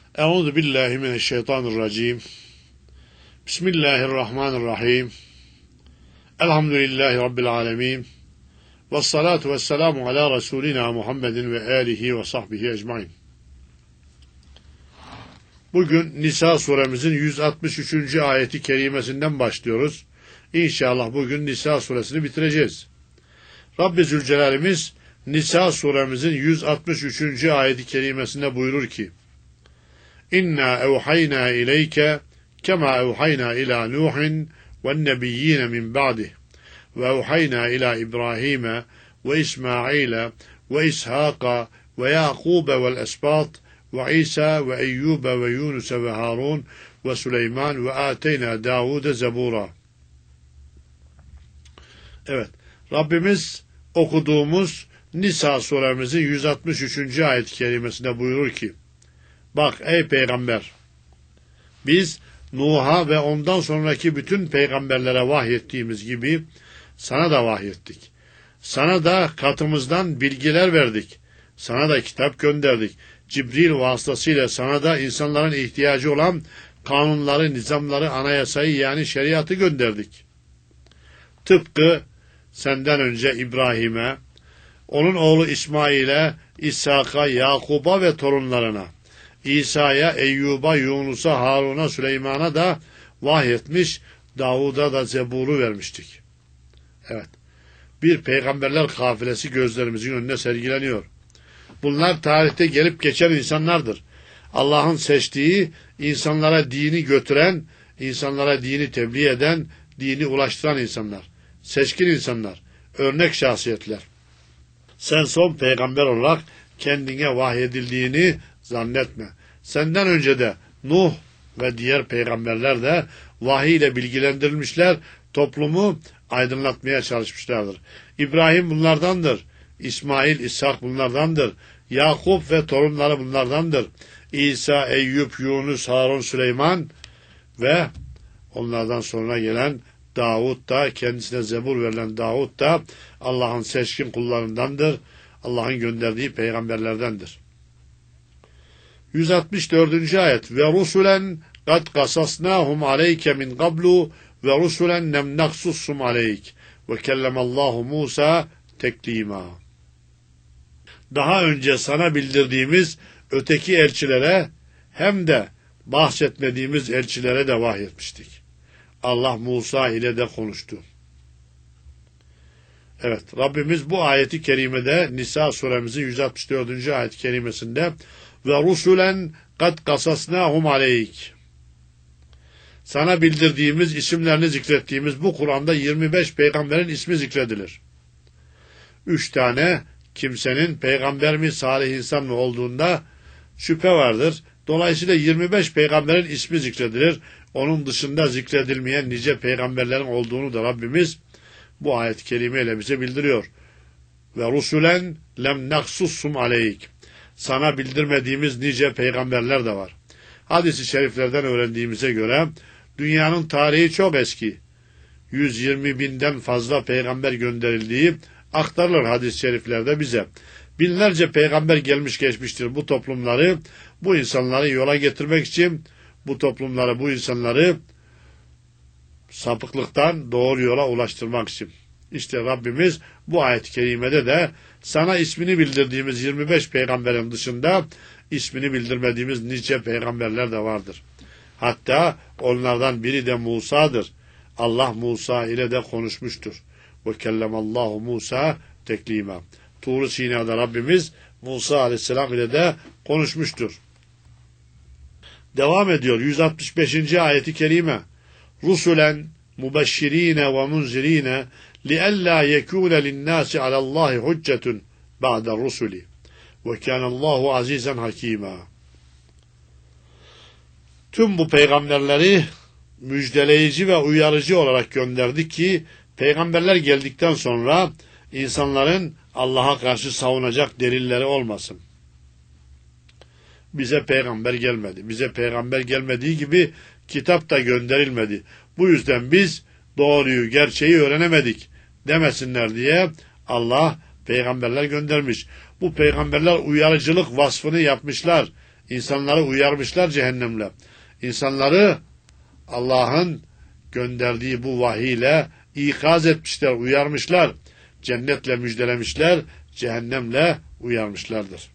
Euzu billahi mineşşeytanirracim. Bismillahirrahmanirrahim. Elhamdülillahi rabbil alamin. Ves salatu vesselamu ala Resulina Muhammedin ve alihi ve sahbihi ecmaîn. Bugün Nisa suremizin 163. ayeti kerimesinden başlıyoruz. İnşallah bugün Nisa suresini bitireceğiz. Rabbi Zülcelal'imiz Nisa suremizin 163. ayeti kerimesinde buyurur ki: İnna evhayna ileyke kema evhayna ila Nuhin ve nebiyyine min ba'dih ve evhayna ila İbrahim'e ve İsmail'e ve İshak'a ve Yakub'e vel esbat ve İsa ve Eyyub'e ve Yunus'e ve Harun ve Süleyman ve ateyna Davud'e zebura. Evet, Rabbimiz okuduğumuz Nisa suremizin 163. ayet-i kerimesinde buyurur ki: Bak ey peygamber, biz Nuh'a ve ondan sonraki bütün peygamberlere vahyettiğimiz gibi sana da vahyettik. Sana da katımızdan bilgiler verdik. Sana da kitap gönderdik. Cibril vasıtasıyla sana da insanların ihtiyacı olan kanunları, nizamları, anayasayı yani şeriatı gönderdik. Tıpkı senden önce İbrahim'e, onun oğlu İsmail'e, İshak'a, Yakub'a ve torunlarına, İsa'ya, Eyyub'a, Yunus'a, Harun'a, Süleyman'a da vahyetmiş, Davud'a da Zebur'u vermiştik. Evet, bir peygamberler kafilesi gözlerimizin önüne sergileniyor. Bunlar tarihte gelip geçen insanlardır. Allah'ın seçtiği, insanlara dini götüren, insanlara dini tebliğ eden, dini ulaştıran insanlar. Seçkin insanlar, örnek şahsiyetler. Sen son peygamber olarak kendine vahyedildiğini zannetme. Senden önce de Nuh ve diğer peygamberler de vahiy ile bilgilendirilmişler, toplumu aydınlatmaya çalışmışlardır. İbrahim bunlardandır. İsmail, İshak bunlardandır. Yakup ve torunları bunlardandır. İsa, Eyyub, Yunus, Harun, Süleyman ve onlardan sonra gelen Davud da, kendisine zebur verilen Davud da Allah'ın seçkin kullarındandır. Allah'ın gönderdiği peygamberlerdendir. 164. ayet: Ve rusulen kad kasasnahum aleyke min qablu ve rusulen nem naksussum aleyk ve kellemallahu Musa teklima. Daha önce sana bildirdiğimiz öteki elçilere hem de bahsetmediğimiz elçilere de vahyetmiştik. Allah Musa ile de konuştu. Evet, Rabbimiz bu ayeti kerimede Nisa suremizin 164. ayet-i kerimesinde ve rusulen kad kasasnahum aleyk, sana bildirdiğimiz, isimlerini zikrettiğimiz bu Kur'an'da 25 peygamberin ismi zikredilir. 3 tane kimsenin peygamber mi, salih insan mı olduğunda şüphe vardır. Dolayısıyla 25 peygamberin ismi zikredilir. Onun dışında zikredilmeyen nice peygamberlerin olduğunu da Rabbimiz bu ayet-i kerimeyle bize bildiriyor. Ve rusulen lem naksussum aleyk, sana bildirmediğimiz nice peygamberler de var. Hadis-i şeriflerden öğrendiğimize göre dünyanın tarihi çok eski. 120 binden fazla peygamber gönderildiği aktarılır hadis-i şeriflerde bize. Binlerce peygamber gelmiş geçmiştir bu toplumları, bu insanları yola getirmek için, bu toplumları, bu insanları sapıklıktan doğru yola ulaştırmak için. İşte Rabbimiz bu ayet-i kerimede de sana ismini bildirdiğimiz 25 peygamberin dışında ismini bildirmediğimiz nice peygamberler de vardır. Hatta onlardan biri de Musa'dır. Allah Musa ile de konuşmuştur. Ve kellemallahu Musa teklima. Tur-u Sina'da Rabbimiz Musa aleyhisselam ile de konuşmuştur. Devam ediyor 165. ayeti kerime. Rusulen mubeşşirine ve munzirine li'ella yekûne linnâsi alallâhi hüccetun ba'de rusuli ve kânallâhu azîzen hakîmâ. Tüm bu peygamberleri müjdeleyici ve uyarıcı olarak gönderdik ki peygamberler geldikten sonra insanların Allah'a karşı savunacak delilleri olmasın. Bize peygamber gelmedi. Bize peygamber gelmediği gibi kitap da gönderilmedi. Bu yüzden biz doğruyu, gerçeği öğrenemedik demesinler diye Allah peygamberler göndermiş. Bu peygamberler uyarıcılık vasfını yapmışlar. İnsanları uyarmışlar cehennemle. İnsanları Allah'ın gönderdiği bu vahiyle ikaz etmişler, uyarmışlar. Cennetle müjdelemişler, cehennemle uyarmışlardır.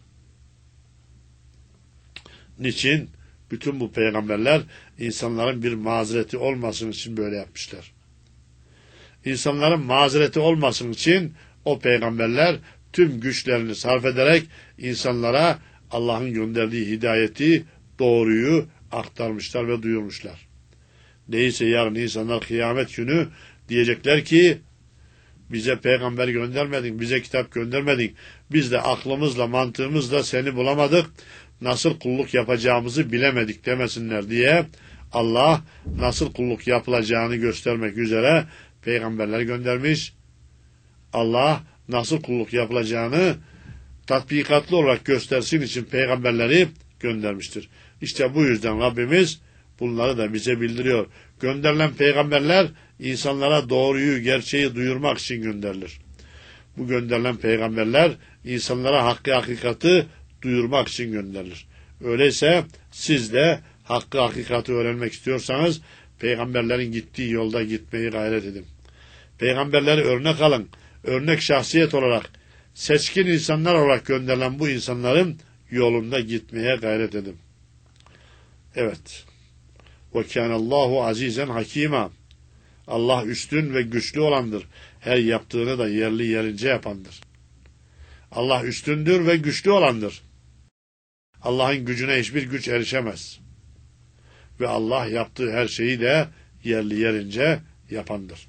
Niçin? Bütün bu peygamberler insanların bir mazereti olmasın için böyle yapmışlar. İnsanların mazereti olmasın için o peygamberler tüm güçlerini sarf ederek insanlara Allah'ın gönderdiği hidayeti, doğruyu aktarmışlar ve duyurmuşlar. Neyse yarın insanlar kıyamet günü diyecekler ki bize peygamber göndermedin, bize kitap göndermedin. Biz de aklımızla, mantığımızla seni bulamadık. Nasıl kulluk yapacağımızı bilemedik demesinler diye Allah nasıl kulluk yapılacağını göstermek üzere peygamberler göndermiş. Allah nasıl kulluk yapılacağını tatbikatlı olarak göstersin için peygamberleri göndermiştir. İşte bu yüzden Rabbimiz bunları da bize bildiriyor. Gönderilen peygamberler insanlara doğruyu, gerçeği duyurmak için gönderilir. Bu gönderilen peygamberler insanlara hakkı, hakikati duyurmak için gönderilir. Öyleyse siz de hakkı, hakikati öğrenmek istiyorsanız peygamberlerin gittiği yolda gitmeyi gayret edin. Peygamberleri örnek alın. Örnek şahsiyet olarak, seçkin insanlar olarak gönderilen bu insanların yolunda gitmeye gayret edin. Evet. وَكَانَ اللّٰهُ عَز۪يزًا حَك۪يمًا. Allah üstün ve güçlü olandır. Her yaptığını da yerli yerince yapandır. Allah üstündür ve güçlü olandır. Allah'ın gücüne hiçbir güç erişemez. Ve Allah yaptığı her şeyi de yerli yerince yapandır.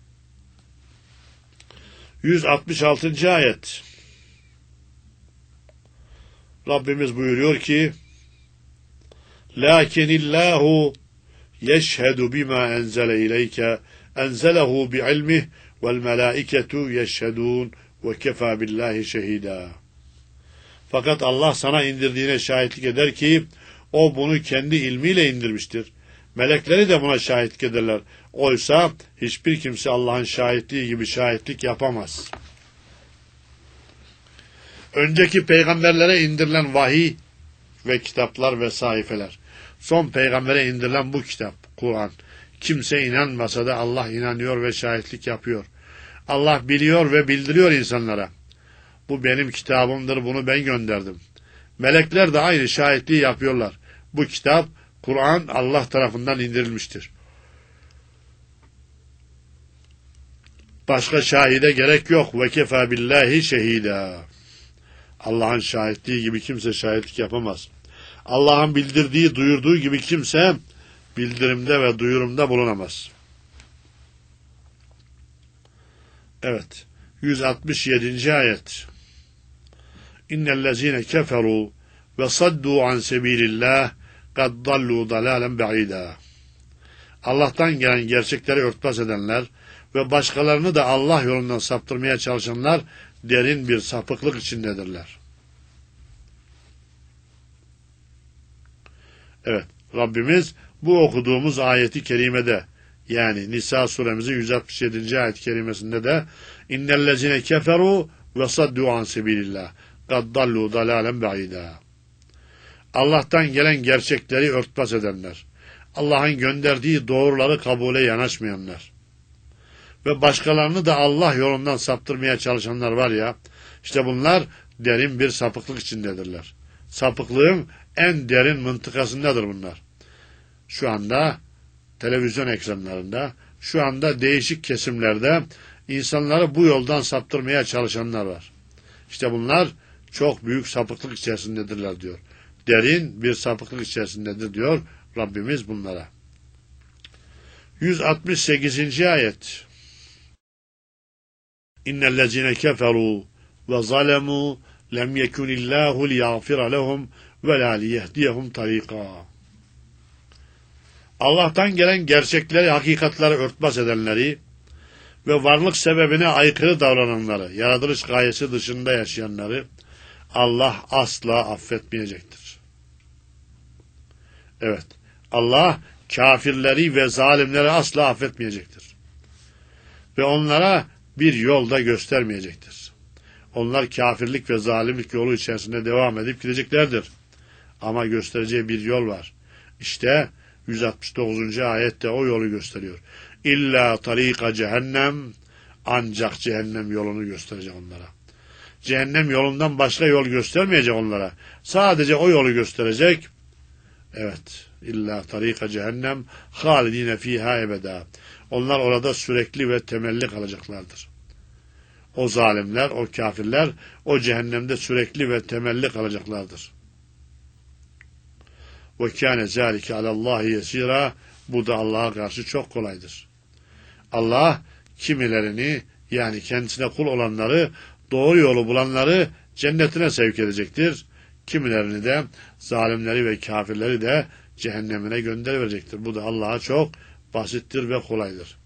166. ayet. Rabbimiz buyuruyor ki Lakinillahu yeşhedü bima enzele ileyke enzelehu bi'ilmih vel melâiketu yeşhedûn ve kefâ billahi şehîdâ. Fakat Allah sana indirdiğine şahitlik eder ki o bunu kendi ilmiyle indirmiştir. Melekleri de buna şahitlik ederler. Oysa hiçbir kimse Allah'ın şahitliği gibi şahitlik yapamaz. Önceki peygamberlere indirilen vahiy ve kitaplar ve sayfeler. Son peygambere indirilen bu kitap, Kur'an. Kimse inanmasa da Allah inanıyor ve şahitlik yapıyor. Allah biliyor ve bildiriyor insanlara. Bu benim kitabımdır, bunu ben gönderdim. Melekler de aynı şahitliği yapıyorlar. Bu kitap, Kur'an Allah tarafından indirilmiştir. Başka şahide gerek yok. Ve kefâ billahi şehîdâ. Allah'ın şahitliği gibi kimse şahitlik yapamaz. Allah'ın bildirdiği, duyurduğu gibi kimse bildirimde ve duyurumda bulunamaz. Evet. 167. ayet. İnnellezîne keferû ve saddû an sebîlillâh kad dallû dalâlen ba'îdâ. Allah'tan gelen gerçekleri örtbas edenler ve başkalarını da Allah yolundan saptırmaya çalışanlar derin bir sapıklık içindedirler. Evet, Rabbimiz bu okuduğumuz ayeti kerimede, yani Nisa suremizin 167. ayet kerimesinde de innellezine keferu ve saddu an sebilillah kad dallu dalalen ba'ida. Allah'tan gelen gerçekleri örtbas edenler, Allah'ın gönderdiği doğruları kabule yanaşmayanlar ve başkalarını da Allah yolundan saptırmaya çalışanlar var ya, işte bunlar derin bir sapıklık içindedirler. Sapıklığın en derin mıntıkasındadır bunlar. Şu anda televizyon ekranlarında, şu anda değişik kesimlerde insanları bu yoldan saptırmaya çalışanlar var. İşte bunlar çok büyük sapıklık içerisindedirler diyor. Derin bir sapıklık içerisindedir diyor Rabbimiz bunlara. 168. ayet. İnnellezine keferu ve zalemu lem yekunillahu liyagfira lehum ve la liyehdiyehum tarika. Allah'tan gelen gerçekleri, hakikatleri örtbas edenleri ve varlık sebebine aykırı davrananları, yaratılış gayesi dışında yaşayanları Allah asla affetmeyecektir. Evet, Allah kafirleri ve zalimleri asla affetmeyecektir. Ve onlara bir yol da göstermeyecektir. Onlar kafirlik ve zalimlik yolu içerisinde devam edip gideceklerdir. Ama göstereceği bir yol var. İşte 169. ayette o yolu gösteriyor. İlla tarika cehennem, ancak cehennem yolunu gösterecek onlara. Cehennem yolundan başka yol göstermeyecek onlara. Sadece o yolu gösterecek. Evet. İlla tarika cehennem halidine fiha ebeda. Onlar orada sürekli ve temelli kalacaklardır. O zalimler, o kafirler o cehennemde sürekli ve temelli kalacaklardır. Ve kâne zâlike alallâhi yesîrâ. Bu da Allah'a karşı çok kolaydır. Allah kimilerini, yani kendisine kul olanları, doğru yolu bulanları cennetine sevk edecektir. Kimilerini de, zalimleri ve kafirleri de cehennemine gönderecektir. Bu da Allah'a çok basittir ve kolaydır.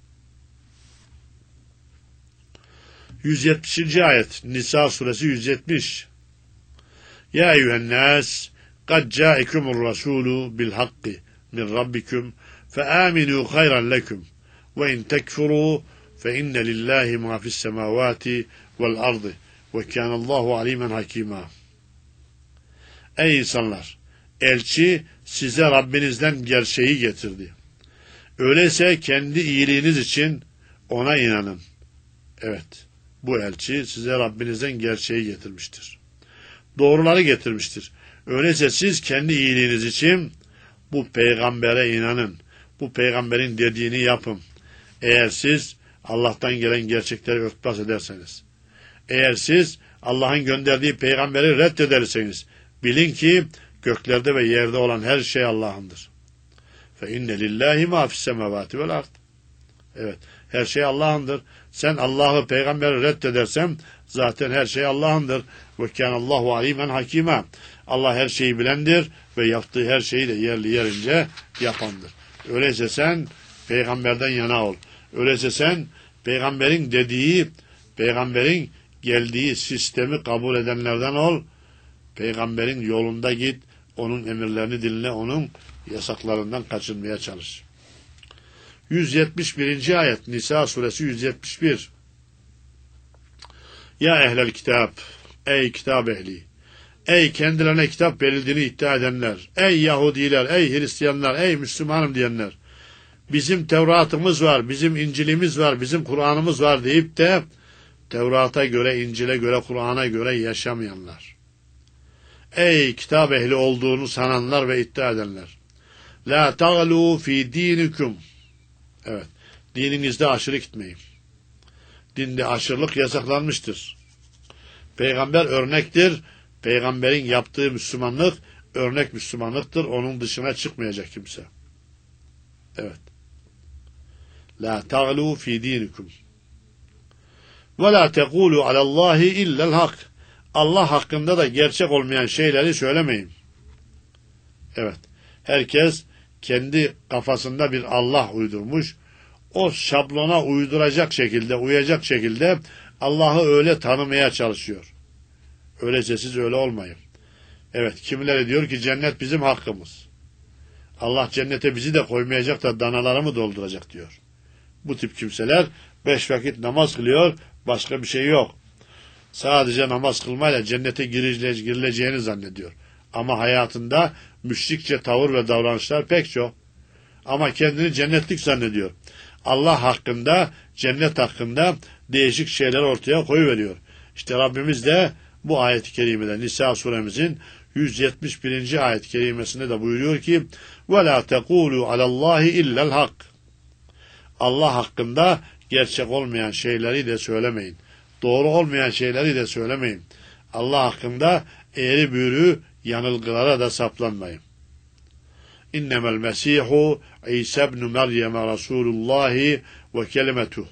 170. ayet Nisa suresi 170. Ya eyyühennâs kad câikumur rasûlü bil hakki min rabbikum fe âminû hayran leküm ve in tekfurû fe inne lillahi ma fis semâvâti vel ardı ve kânallâhu alîmen hakîmâ. Ey insanlar! Elçi size Rabbinizden gerçeği getirdi. Öyleyse kendi iyiliğiniz için ona inanın. Evet, bu elçi size Rabbinizden gerçeği getirmiştir. Doğruları getirmiştir. Öyleyse siz kendi iyiliğiniz için bu peygambere inanın. Bu peygamberin dediğini yapın. Eğer siz Allah'tan gelen gerçekleri örtbas ederseniz, eğer siz Allah'ın gönderdiği peygamberi reddederseniz, bilin ki göklerde ve yerde olan her şey Allah'ındır. Fe inne lillahi ma fis semavati vel ard. Evet, her şey Allah'ındır. Sen Allah'ı, peygamberi reddedersen zaten her şey Allah'ındır. Ve kânallâhu alîmen hakîmâ. Allah her şeyi bilendir ve yaptığı her şeyi de yerli yerince yapandır. Öyleyse sen peygamberden yana ol. Öyleyse sen peygamberin dediği, peygamberin geldiği sistemi kabul edenlerden ol. Peygamberin yolunda git, onun emirlerini dinle, onun yasaklarından kaçınmaya çalış. 171. ayet Nisa suresi 171. Ya ehlel kitap, ey kitap ehli, ey kendilerine kitap verildiğini iddia edenler, ey Yahudiler, ey Hristiyanlar, ey Müslümanım diyenler, bizim Tevrat'ımız var, bizim İncil'imiz var, bizim Kur'an'ımız var deyip de Tevrat'a göre, İncil'e göre, Kur'an'a göre yaşamayanlar. Ey kitap ehli olduğunu sananlar ve iddia edenler. La ta'lu fi dinikum. Evet, dininizde aşırı gitmeyin. Dinde aşırılık yasaklanmıştır. Peygamber örnektir. Peygamberin yaptığı Müslümanlık örnek Müslümanlıktır. Onun dışına çıkmayacak kimse. Evet. La ta'lu fi dinikum. Ve la tekulu alallahi illel hak. Allah hakkında da gerçek olmayan şeyleri söylemeyin. Evet. Herkes kendi kafasında bir Allah uydurmuş. O şablona uyduracak şekilde, uyacak şekilde Allah'ı öyle tanımaya çalışıyor. Öyleyse siz öyle olmayın. Evet, kimileri diyor ki cennet bizim hakkımız. Allah cennete bizi de koymayacak da danaları mı dolduracak diyor. Bu tip kimseler 5 vakit namaz kılıyor, başka bir şey yok. Sadece namaz kılmayla cennete girileceğini zannediyor. Ama hayatında müşrikçe tavır ve davranışlar pek çok. Ama kendini cennetlik zannediyor. Allah hakkında, cennet hakkında değişik şeyler ortaya koyuveriyor. İşte Rabbimiz de bu ayet-i kerimede Nisa suremizin 171. ayet-i kerimesinde de buyuruyor ki وَلَا تَقُولُوا عَلَى اللّٰهِ اِلَّا الْحَقِّ. Allah hakkında gerçek olmayan şeyleri de söylemeyin. Doğru olmayan şeyleri de söylemeyin. Allah hakkında eğri büğrü yanılgılara da saplanmayın. İnnemel Mesihu İsa ibn Meryem Resulullah ve kelimetuh.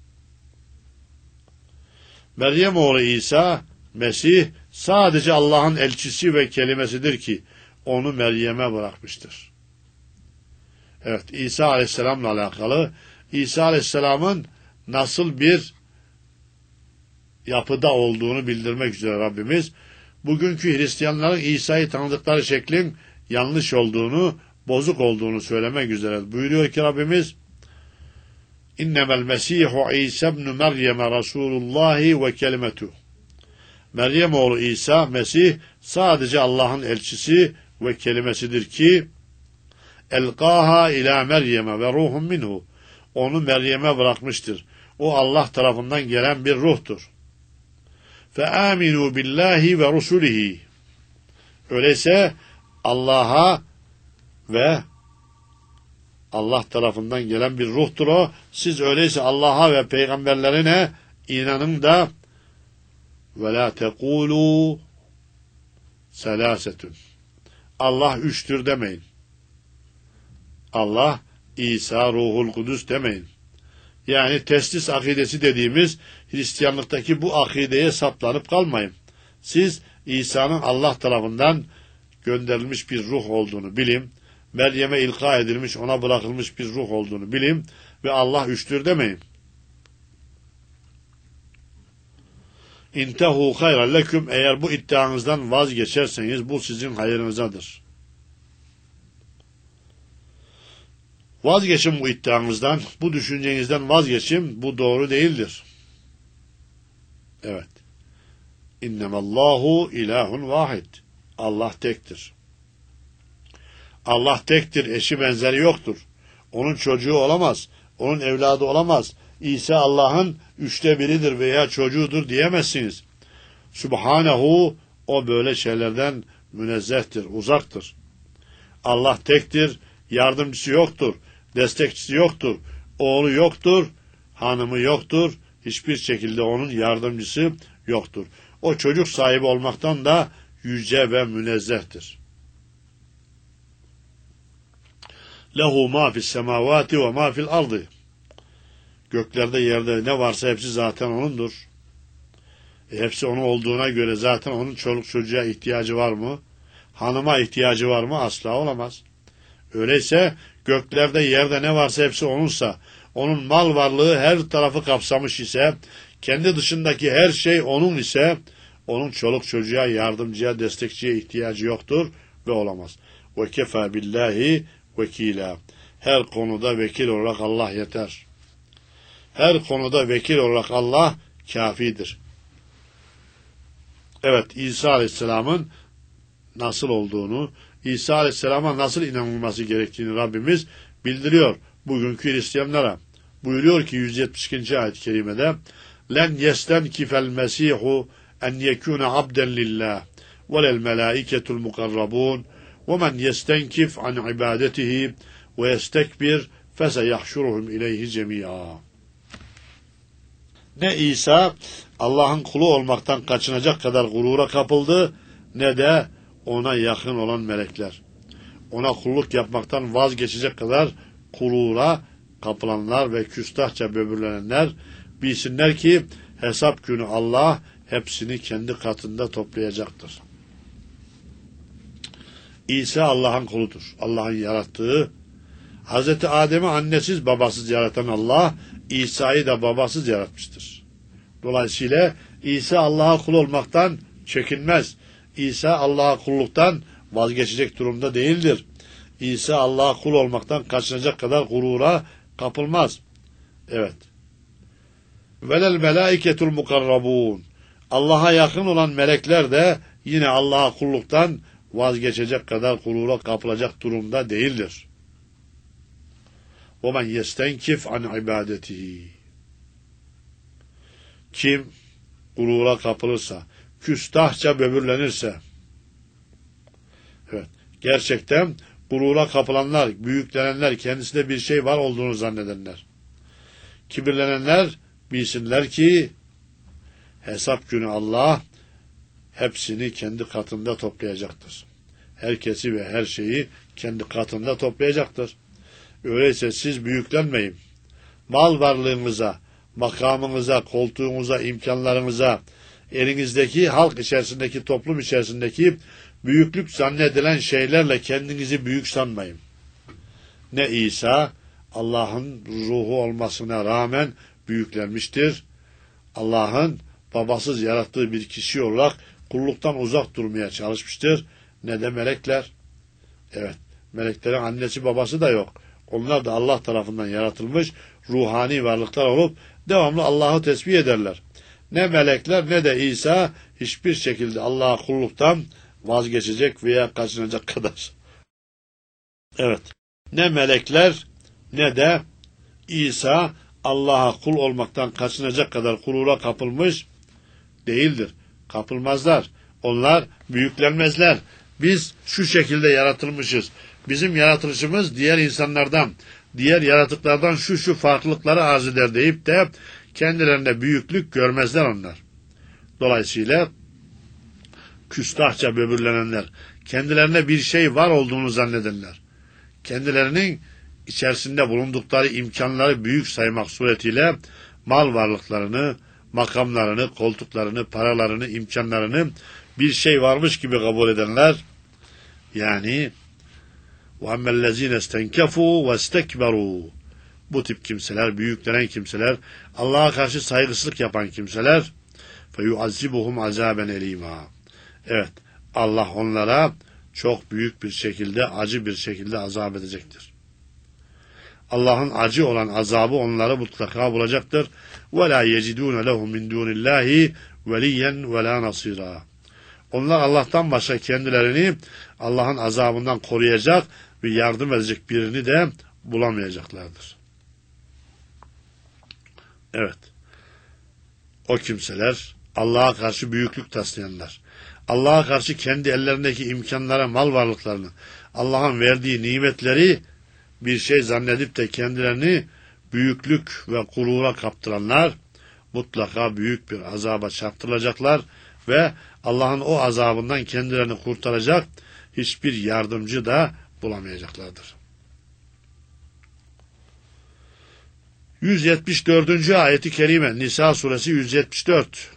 Meryem oğlu İsa, Mesih sadece Allah'ın elçisi ve kelimesidir ki onu Meryem'e bırakmıştır. Evet, İsa Aleyhisselam'la alakalı İsa Aleyhisselam'ın nasıl bir yapıda olduğunu bildirmek üzere Rabbimiz bugünkü Hristiyanların İsa'yı tanıdıkları şeklin yanlış olduğunu, bozuk olduğunu söylemek üzere buyuruyor ki Rabbimiz İnnemel Mesihu İsa ibn Meryem Resulullah ve kelimetuh. Meryem oğlu İsa, Mesih sadece Allah'ın elçisi ve kelimesidir ki elqaha ila Meryem'e ve ruhun minhu. Onu Meryem'e bırakmıştır. O Allah tarafından gelen bir ruhtur. Fe aminu billahi ve rusulihi. Öyleyse Allah'a ve Allah tarafından gelen bir ruhtur o. Siz öyleyse Allah'a ve peygamberlerine inanın da ve la tekulu selasetun. Allah üçtür demeyin. Allah İsa Ruhul Kudüs demeyin. Yani teslis akidesi dediğimiz Hristiyanlıktaki bu akideye saplanıp kalmayın. Siz İsa'nın Allah tarafından gönderilmiş bir ruh olduğunu bilin, Meryem'e ilka edilmiş, ona bırakılmış bir ruh olduğunu bilin ve Allah üçtür demeyin. İntehu hayran leküm, eğer bu iddianızdan vazgeçerseniz bu sizin hayrınızadır. Vazgeçin bu iddianızdan, bu düşüncenizden vazgeçin, bu doğru değildir. Evet. İnnemallahu ilahun vahid. Allah tektir. Allah tektir, eşi benzeri yoktur. Onun çocuğu olamaz, onun evladı olamaz. İsa Allah'ın 1/3'üdür veya çocuğudur diyemezsiniz. Subhanehu, o böyle şeylerden münezzehtir, uzaktır. Allah tektir, yardımcısı yoktur, destekçisi yoktur, oğlu yoktur, hanımı yoktur, hiçbir şekilde onun yardımcısı yoktur. O çocuk sahibi olmaktan da yüce ve münezzehtir. Lehu ma fis semavati ve ma fil ardı. Göklerde yerde ne varsa hepsi zaten O'nundur. Hepsi O'nun olduğuna göre zaten O'nun çoluk çocuğa ihtiyacı var mı? Hanıma ihtiyacı var mı? Asla olamaz. Öyleyse göklerde yerde ne varsa hepsi O'nunsa, O'nun mal varlığı her tarafı kapsamış ise, kendi dışındaki her şey O'nun ise, O'nun çoluk çocuğa, yardımcıya, destekçiye ihtiyacı yoktur ve olamaz. Ve kefa billahi vekila. Her konuda vekil olarak Allah yeter. Her konuda vekil olarak Allah kafidir. Evet, İsa Aleyhisselam'ın nasıl olduğunu, İsa Aleyhisselam'a nasıl inanılması gerektiğini Rabbimiz bildiriyor bugünkü Hristiyanlara. Buyuruyor ki 172. ayet-i kerimede "Len yestenkifel mesihu en yekune abden lillah velel melaiketul mukarrabun ve men yestenkif an ibadetihi ve yestekbir feseyahşuruhum ileyhi cemia." Ne İsa Allah'ın kulu olmaktan kaçınacak kadar gurura kapıldı, ne de ona yakın olan melekler. Ona kulluk yapmaktan vazgeçecek kadar gurura kapılanlar ve küstahça böbürlenenler bilsinler ki hesap günü Allah hepsini kendi katında toplayacaktır. İsa Allah'ın kuludur. Allah'ın yarattığı, Hz. Adem'i annesiz babasız yaratan Allah, İsa'yı da babasız yaratmıştır. Dolayısıyla İsa Allah'a kul olmaktan çekinmez. İsa Allah'a kulluktan vazgeçecek durumda değildir. İsa Allah'a kul olmaktan kaçınacak kadar gurura kapılmaz. Evet. Velel melaiketul mukarrabun. Allah'a yakın olan melekler de yine Allah'a kulluktan vazgeçecek kadar gurura kapılacak durumda değildir. وَمَنْ يَسْتَنْكِفْ عَنْ عِبَادَتِهِ. Kim gurura kapılırsa, küstahça böbürlenirse, evet, gerçekten gurura kapılanlar, büyüklenenler, kendisinde bir şey var olduğunu zannedenler, kibirlenenler bilsinler ki hesap günü Allah hepsini kendi katında toplayacaktır. Herkesi ve her şeyi kendi katında toplayacaktır. Öyleyse siz büyüklenmeyin. Mal varlığınıza, makamınıza, koltuğunuza, imkanlarınıza, elinizdeki halk içerisindeki, toplum içerisindeki büyüklük zannedilen şeylerle kendinizi büyük sanmayın. Ne İsa Allah'ın ruhu olmasına rağmen büyüklenmiştir. Allah'ın babasız yarattığı bir kişi olarak kulluktan uzak durmaya çalışmıştır. Ne de melekler. Evet, meleklerin annesi babası da yok. Onlar da Allah tarafından yaratılmış ruhani varlıklar olup devamlı Allah'ı tesbih ederler. Ne melekler ne de İsa hiçbir şekilde Allah'a kulluktan vazgeçecek veya kaçınacak kadar. Evet. Ne melekler ne de İsa Allah'a kul olmaktan kaçınacak kadar gurura kapılmış değildir. Kapılmazlar. Onlar büyüklenmezler. Biz şu şekilde yaratılmışız. Bizim yaratılışımız diğer insanlardan, diğer yaratıklardan şu farklılıkları arz eder deyip de kendilerine büyüklük görmezler onlar. Dolayısıyla küstahça böbürlenenler, kendilerine bir şey var olduğunu zannedenler, kendilerinin içerisinde bulundukları imkanları büyük saymak suretiyle mal varlıklarını, makamlarını, koltuklarını, paralarını, imkanlarını bir şey varmış gibi kabul edenler, yani وَاَمَّا الَّذ۪ينَ اسْتَنْكَفُوا وَاسْتَكْبَرُوا, bu tip kimseler, büyüklenen kimseler, Allah'a karşı saygısızlık yapan kimseler, فَيُعَذِّبُهُمْ عَذَابًا اَل۪يمًا, evet, Allah onlara çok büyük bir şekilde, acı bir şekilde azap edecektir. Allah'ın acı olan azabı onları mutlaka bulacaktır. وَلَا يَجِدُونَ لَهُمْ مِنْ دُونِ اللّٰهِ وَلِيًّا وَلَا نَصِيرًا. Onlar Allah'tan başka kendilerini Allah'ın azabından koruyacak ve yardım edecek birini de bulamayacaklardır. Evet. O kimseler Allah'a karşı büyüklük taslayanlar, Allah'a karşı kendi ellerindeki imkanlara, mal varlıklarını, Allah'ın verdiği nimetleri bir şey zannedip de kendilerini büyüklük ve gurura kaptıranlar mutlaka büyük bir azaba çarptırılacaklar ve Allah'ın o azabından kendilerini kurtaracak hiçbir yardımcı da bulamayacaklardır. 174. ayeti kerime, Nisa suresi 174.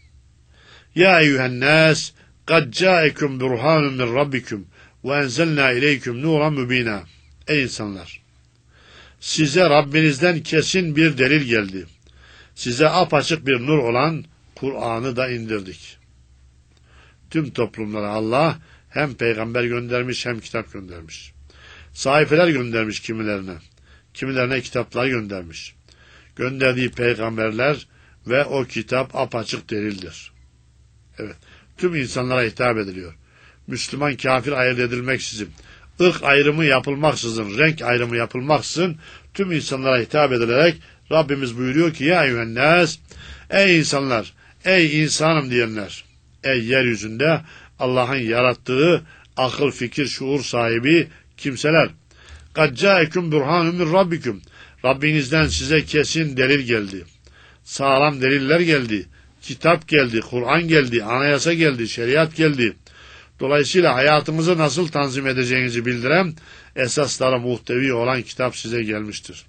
Ya eyyühennâs kad câekum burhanun min rabbikum ve enzelnâ ileykum nuran mübînâ. Ey insanlar! Size Rabbinizden kesin bir delil geldi. Size apaçık bir nur olan Kur'an'ı da indirdik. Tüm toplumlara Allah hem peygamber göndermiş hem kitap göndermiş. Sahifeler göndermiş kimilerine. Kimilerine kitaplar göndermiş. Gönderdiği peygamberler ve o kitap apaçık delildir. Evet, tüm insanlara hitap ediliyor. Müslüman kafir ayırt edilmeksizin, ırk ayrımı yapılmaksızın, renk ayrımı yapılmaksızın tüm insanlara hitap edilerek Rabbimiz buyuruyor ki ya eyyühennâs, ey insanlar, ey insanım diyenler, ey yeryüzünde Allah'ın yarattığı akıl, fikir, şuur sahibi kimseler. قَدْ جَاءَكُمْ بُرْهَانٌ مِنْ رَبِّكُمْ, Rabbinizden size kesin delil geldi. Sağlam deliller geldi. Kitap geldi, Kur'an geldi, anayasa geldi, şeriat geldi. Dolayısıyla hayatımızı nasıl tanzim edeceğinizi bildiren esaslara muhtevi olan kitap size gelmiştir.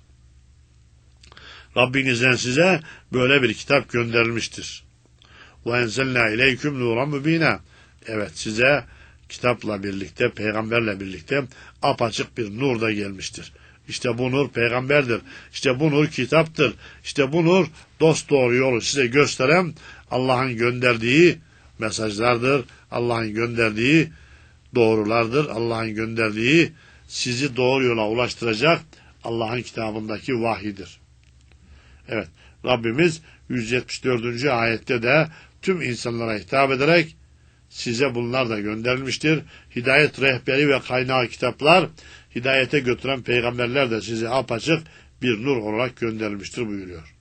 Rabbinizden size böyle bir kitap gönderilmiştir. وَاَنْزَلْنَا اِلَيْكُمْ نُورًا مُب۪ينًا. Evet, size kitapla birlikte, peygamberle birlikte apaçık bir nur da gelmiştir. İşte bu nur peygamberdir. İşte bu nur kitaptır. İşte bu nur dosdoğru yolu size gösteren Allah'ın gönderdiği mesajlardır. Allah'ın gönderdiği doğrulardır. Allah'ın gönderdiği sizi doğru yola ulaştıracak Allah'ın kitabındaki vahyidir. Evet, Rabbimiz 174. ayette de tüm insanlara hitap ederek size bunlar da gönderilmiştir. Hidayet rehberi ve kaynağı kitaplar, hidayete götüren peygamberler de size apaçık bir nur olarak gönderilmiştir buyuruyor.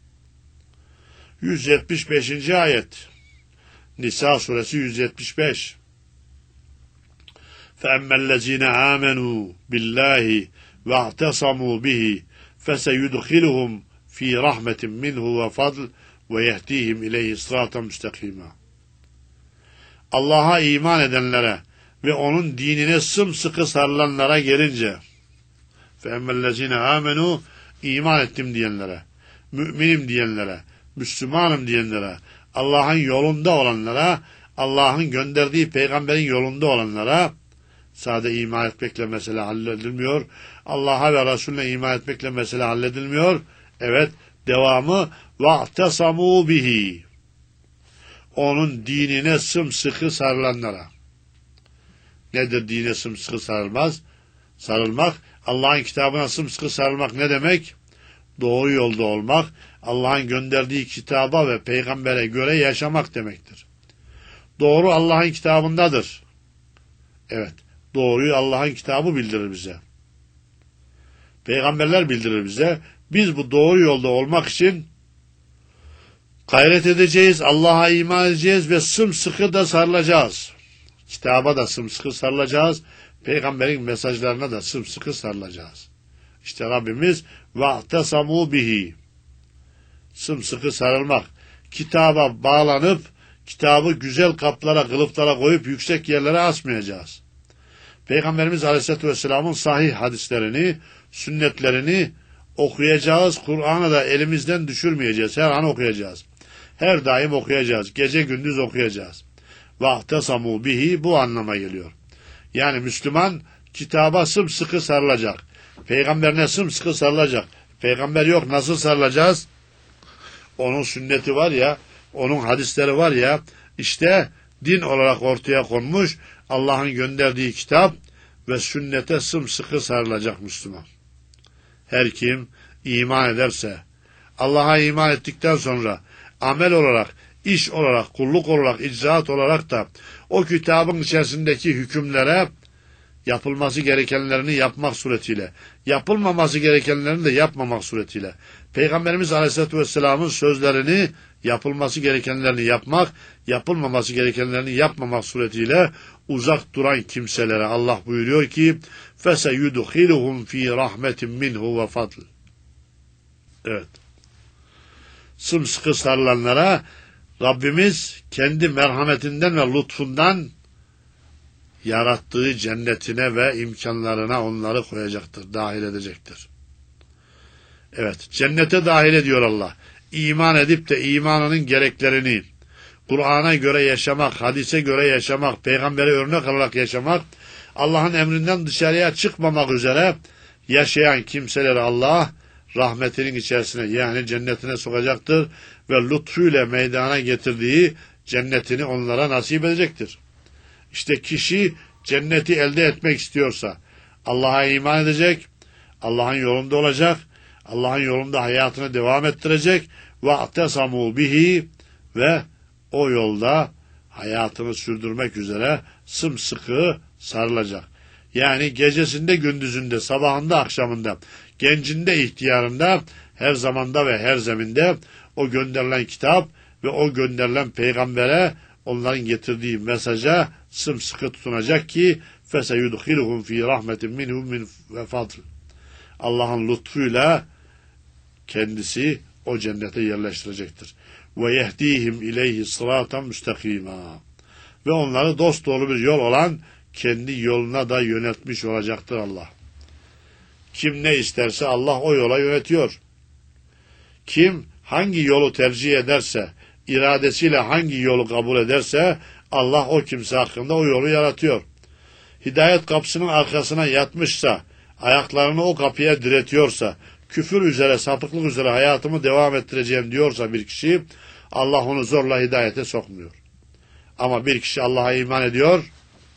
175. ayet, Nisa suresi 175. فَاَمَّا الَّذ۪ينَ آمَنُوا بِاللّٰهِ وَاعْتَصَمُوا بِهِ فَسَيُدْخِلُهُمْ ف۪ي رَحْمَةٍ مِّنْهُ وَفَضْلٍ وَيَهْد۪يهِمْ اِلَيْهِ صِرَاطًا مُسْتَقِيمًا. Allah'a iman edenlere ve onun dinine sımsıkı sarılanlara gelince, فَاَمَّا الَّذ۪ينَ آمَنُوا, iman ettim diyenlere, müminim diyenlere, Müslümanım diyenlere, Allah'ın yolunda olanlara, Allah'ın gönderdiği peygamberin yolunda olanlara, sade iman etmekle mesele halledilmiyor. Allah'a ve Resulüne iman etmekle mesele halledilmiyor. Evet, devamı وَاَعْتَصَمُوا بِهِ, onun dinine sımsıkı sarılanlara. Nedir dine sımsıkı sarılmak? Allah'ın kitabına sımsıkı sarılmak ne demek? Doğru yolda olmak, Allah'ın gönderdiği kitaba ve peygambere göre yaşamak demektir. Doğru Allah'ın kitabındadır. Evet, doğruyu Allah'ın kitabı bildirir bize. Peygamberler bildirir bize. Biz bu doğru yolda olmak için gayret edeceğiz, Allah'a iman edeceğiz ve sımsıkı da sarılacağız. Kitaba da sımsıkı sarılacağız, Peygamberin mesajlarına da sımsıkı sarılacağız. İşte Rabbimiz وَاَعْتَصَمُوا bihi. Sımsıkı sarılmak. Kitaba bağlanıp, kitabı güzel kaplara, kılıflara koyup yüksek yerlere asmayacağız. Peygamberimiz Aleyhisselatü Vesselam'ın sahih hadislerini, sünnetlerini okuyacağız. Kur'an'ı da elimizden düşürmeyeceğiz. Her an okuyacağız. Her daim okuyacağız. Gece gündüz okuyacağız. وَاَعْتَصَمُوا bihi bu anlama geliyor. Yani Müslüman kitaba sımsıkı sarılacak. Peygamberine sımsıkı sarılacak. Peygamber yok, nasıl sarılacağız? Onun sünneti var ya, onun hadisleri var ya, işte din olarak ortaya konmuş Allah'ın gönderdiği kitap ve sünnete sımsıkı sarılacak Müslüman. Her kim iman ederse, Allah'a iman ettikten sonra amel olarak, iş olarak, kulluk olarak, icraat olarak da o kitabın içerisindeki hükümlere yapılması gerekenlerini yapmak suretiyle, yapılmaması gerekenlerini de yapmamak suretiyle, Peygamberimiz Aleyhisselatü Vesselam'ın sözlerini, yapılması gerekenlerini yapmak, yapılmaması gerekenlerini yapmamak suretiyle uzak duran kimselere Allah buyuruyor ki فَسَيُدْخِلُهُمْ ف۪ي رَحْمَةٍ مِّنْهُ وَفَضْلٍ. Evet. Sımsıkı sarılanlara Rabbimiz kendi merhametinden ve lütfundan yarattığı cennetine ve imkanlarına onları koyacaktır, dahil edecektir. Evet, cennete dahil ediyor Allah. İman edip de imanının gereklerini, Kur'an'a göre yaşamak, hadise göre yaşamak, peygambere örnek alarak yaşamak, Allah'ın emrinden dışarıya çıkmamak üzere yaşayan kimseleri Allah rahmetinin içerisine yani cennetine sokacaktır ve lütfuyla meydana getirdiği cennetini onlara nasip edecektir. İşte kişi cenneti elde etmek istiyorsa Allah'a iman edecek, Allah'ın yolunda olacak, Allah'ın yolunda hayatını devam ettirecek ve atesamu bihi ve o yolda hayatını sürdürmek üzere sımsıkı sarılacak. Yani gecesinde, gündüzünde, sabahında, akşamında, gencinde, ihtiyarında, her zamanda ve her zeminde o gönderilen kitap ve o gönderilen peygambere onların getirdiği mesaja sımsıkı tutunacak ki فَسَيُدْخِلُهُمْ ف۪ي رَحْمَةٍ مِّنْهُ مِنْ وَفَضْلٍ. Allah'ın lütfuyla kendisi o cennete yerleştirecektir. وَيَهْد۪يهِمْ اِلَيْهِ صِرَاطًا مُسْتَق۪يمًا. Ve onları dosdoğru bir yol olan kendi yoluna da yönetmiş olacaktır Allah. Kim ne isterse Allah o yola yönetiyor. Kim hangi yolu tercih ederse, iradesiyle hangi yolu kabul ederse Allah o kimse hakkında o yolu yaratıyor. Hidayet kapısının arkasına yatmışsa, ayaklarını o kapıya diretiyorsa, küfür üzere, sapıklık üzere hayatımı devam ettireceğim diyorsa bir kişi, Allah onu zorla hidayete sokmuyor. Ama bir kişi Allah'a iman ediyor,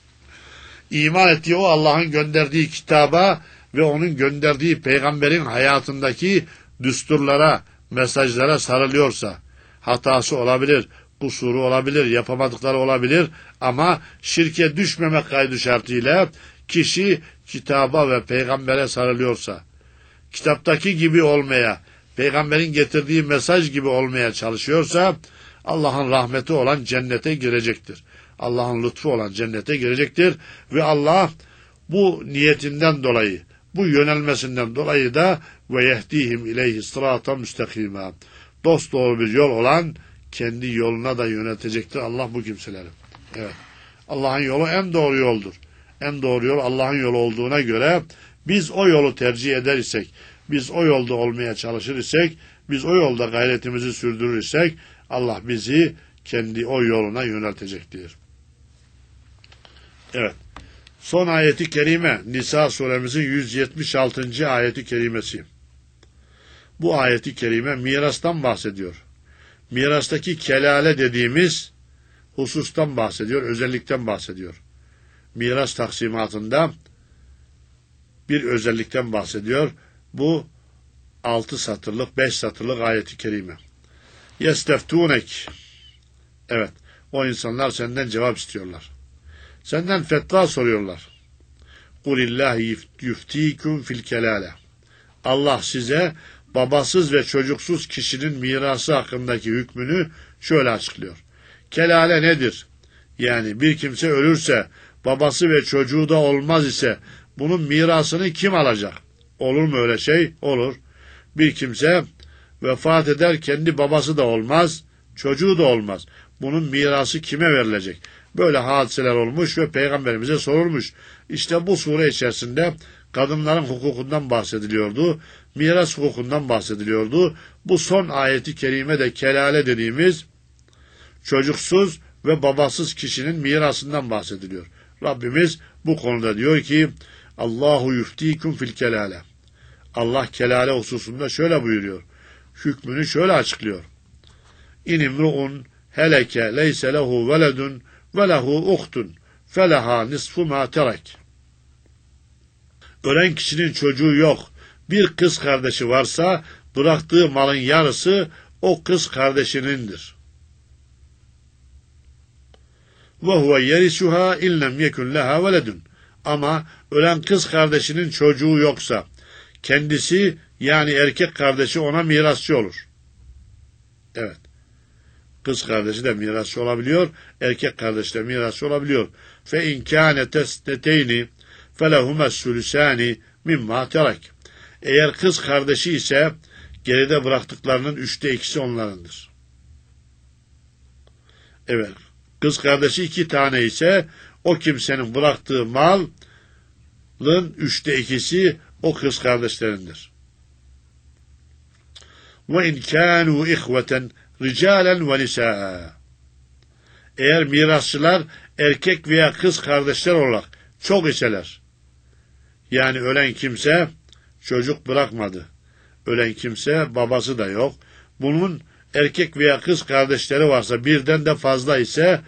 iman ettiği o Allah'ın gönderdiği kitaba ve onun gönderdiği peygamberin hayatındaki düsturlara, mesajlara sarılıyorsa, hatası olabilir, kusuru olabilir, yapamadıkları olabilir ama şirke düşmemek kaydı şartıyla kişi kitaba ve peygambere sarılıyorsa, kitaptaki gibi olmaya, peygamberin getirdiği mesaj gibi olmaya çalışıyorsa, Allah'ın rahmeti olan cennete girecektir. Allah'ın lütfu olan cennete girecektir ve Allah bu niyetinden dolayı, bu yönelmesinden dolayı da ve yehdihim ileyhi sıratan müstakima. Dosdoğru bir yol olan kendi yoluna da yönetecektir Allah bu kimseleri. Evet. Allah'ın yolu en doğru yoldur. En doğru yol Allah'ın yolu olduğuna göre biz o yolu tercih eder isek, biz o yolda olmaya çalışır isek, biz o yolda gayretimizi sürdürür isek Allah bizi kendi o yoluna yöneltecektir. Evet. Son ayeti kerime Nisa suremizin 176. ayeti kerimesi. Bu ayeti kerime mirastan bahsediyor. Mirastaki kelale dediğimiz husustan bahsediyor, özellikten bahsediyor. Miras taksimatında bir özellikten bahsediyor. Bu 6 satırlık, 5 satırlık ayeti kerime. Yesteftunek. Evet, o insanlar senden cevap istiyorlar. Senden fetva soruyorlar. Kulillahi yuftikum fil kelale. Allah size babasız ve çocuksuz kişinin mirası hakkındaki hükmünü şöyle açıklıyor. Kelale nedir? Yani bir kimse ölürse, babası ve çocuğu da olmaz ise bunun mirasını kim alacak? Olur mu öyle şey? Olur. Bir kimse vefat eder, kendi babası da olmaz, çocuğu da olmaz. Bunun mirası kime verilecek? Böyle hadiseler olmuş ve Peygamberimize sorulmuş. İşte bu sure içerisinde kadınların hukukundan bahsediliyordu, miras hukukundan bahsediliyordu. Bu son ayeti kerime de kelale dediğimiz çocuksuz ve babasız kişinin mirasından bahsediliyor. Rabbimiz bu konuda diyor ki Allahu yuftikum fil kelale. Allah kelale hususunda şöyle buyuruyor. Hükmünü şöyle açıklıyor. İnimru'un heleke leyse lehu veledun ve lehu uhtun feleha nisfu ma terek. Ölen kişinin çocuğu yok. Bir kız kardeşi varsa bıraktığı malın yarısı o kız kardeşinindir. Ve huve yerisuha illem yekun leha veledun. Ama ölen kız kardeşinin çocuğu yoksa kendisi yani erkek kardeşi ona mirasçı olur. Evet. Kız kardeşi de mirasçı olabiliyor, erkek kardeşi de mirasçı olabiliyor. Fe in kâne tesneteyni felehumes sülüsâni mimma terek. Eğer kız kardeşi ise geride bıraktıklarının 2/3 onlarındır. Evet. Kız kardeşi 2 tane ise o kimsenin bıraktığı malın 2/3 o kız kardeşlerindir. Ve in kânû ihveten ricalen ve nisâ. Eğer mirasçılar erkek veya kız kardeşler olarak çok iseler, yani ölen kimse çocuk bırakmadı, ölen kimse babası da yok, bunun erkek veya kız kardeşleri varsa birden de fazla ise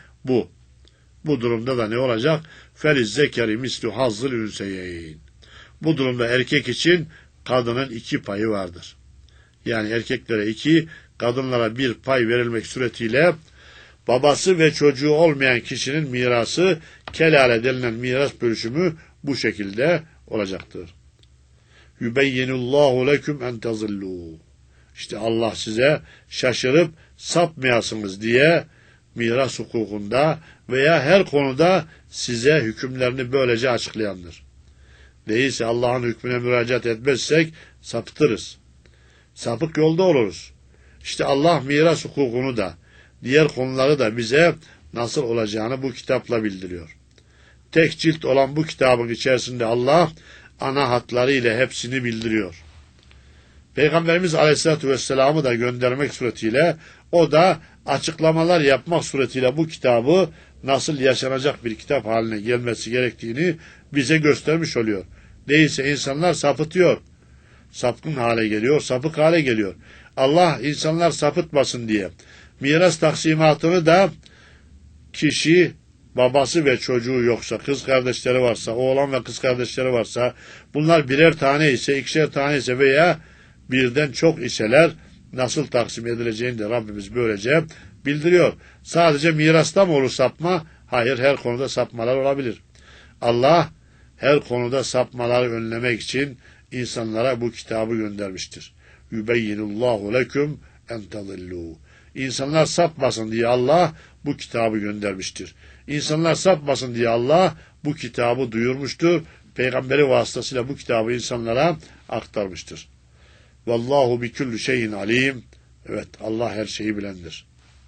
bu durumda da ne olacak? Feliz zekeri mislu hazzıl ünseyeyn. Bu durumda erkek için kadının 2 payı vardır. Yani erkeklere 2, kadınlara 1 pay verilmek suretiyle babası ve çocuğu olmayan kişinin mirası, kelale denilen miras bölüşümü bu şekilde olacaktır. Yübeyyinullahu leküm en tazillû. İşte Allah size şaşırıp sapmayasınız diye miras hukukunda veya her konuda size hükümlerini böylece açıklayandır. Değilse Allah'ın hükmüne müracaat etmezsek sapıtırız. Sapık yolda oluruz. İşte Allah miras hukukunu da, diğer konuları da bize nasıl olacağını bu kitapla bildiriyor. Tek cilt olan bu kitabın içerisinde Allah ana hatları ile hepsini bildiriyor. Peygamberimiz Aleyhisselatü Vesselam'ı da göndermek suretiyle, o da açıklamalar yapmak suretiyle bu kitabı nasıl yaşanacak bir kitap haline gelmesi gerektiğini bize göstermiş oluyor. Değilse insanlar sapıtıyor. Sapkın hale geliyor, sapık hale geliyor. Allah insanlar sapıtmasın diye miras taksimatını da kişi babası ve çocuğu yoksa, kız kardeşleri varsa, oğlan ve kız kardeşleri varsa, bunlar birer tane ise, 2'şer tane ise veya birden çok iseler nasıl taksim edileceğini de Rabbimiz böylece bildiriyor. Sadece mirasta mı olur sapma? Hayır, her konuda sapmalar olabilir. Allah her konuda sapmaları önlemek için insanlara bu kitabı göndermiştir. Yübeyyinullahu leküm en tadillû. İnsanlar sapmasın diye Allah bu kitabı göndermiştir. İnsanlar sapmasın diye Allah bu kitabı duyurmuştur. Peygamberi vasıtasıyla bu kitabı insanlara aktarmıştır. Vallahu bi kulli şeyin alim. Evet, Allah her şeyi bilendir.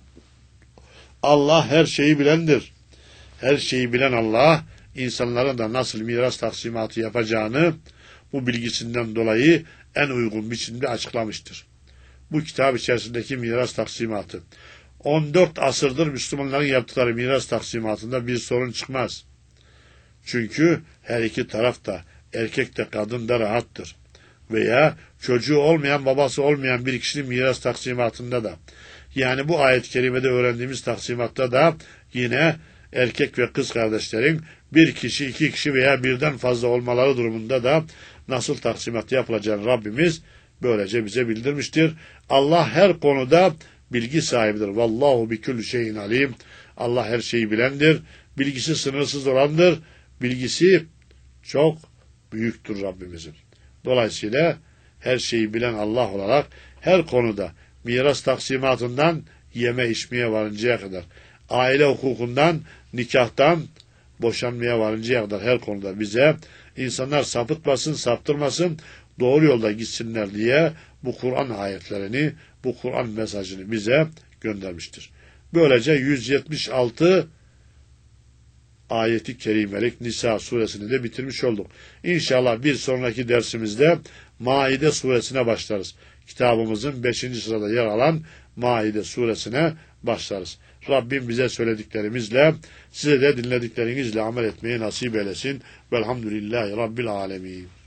Allah her şeyi bilendir. Her şeyi bilen Allah, insanların da nasıl miras taksimatı yapacağını bu bilgisinden dolayı en uygun biçimde açıklamıştır. Bu kitap içerisindeki miras taksimatı, 14 asırdır Müslümanların yaptıkları miras taksimatında bir sorun çıkmaz. Çünkü her iki taraf da, erkek de kadın da rahattır. Veya çocuğu olmayan, babası olmayan bir kişinin miras taksimatında da, yani bu ayet-i kerimede öğrendiğimiz taksimatta da yine erkek ve kız kardeşlerin 1 kişi, 2 kişi veya birden fazla olmaları durumunda da nasıl taksimat yapılacağını Rabbimiz böylece bize bildirmiştir. Allah her konuda bilgi sahibidir. Vallahu bi kulli şeyin alim. Allah her şeyi bilendir bilgisi sınırsız olandır. Bilgisi çok büyüktür Rabbimizin. Dolayısıyla her şeyi bilen Allah olarak her konuda miras taksimatından yeme içmeye varıncaya kadar, aile hukukundan, nikahtan boşanmaya varıncaya kadar her konuda bize insanlar sapıtmasın, saptırmasın, doğru yolda gitsinler diye bu Kur'an ayetlerini, bu Kur'an mesajını bize göndermiştir. Böylece 176 ayeti kerimelik Nisa suresini de bitirmiş olduk. İnşallah bir sonraki dersimizde Maide suresine başlarız. Kitabımızın 5. sırada yer alan Maide suresine başlarız. Rabbim bize söylediklerimizle, size de dinlediklerinizle amel etmeyi nasip eylesin. Velhamdülillahi Rabbil alemin.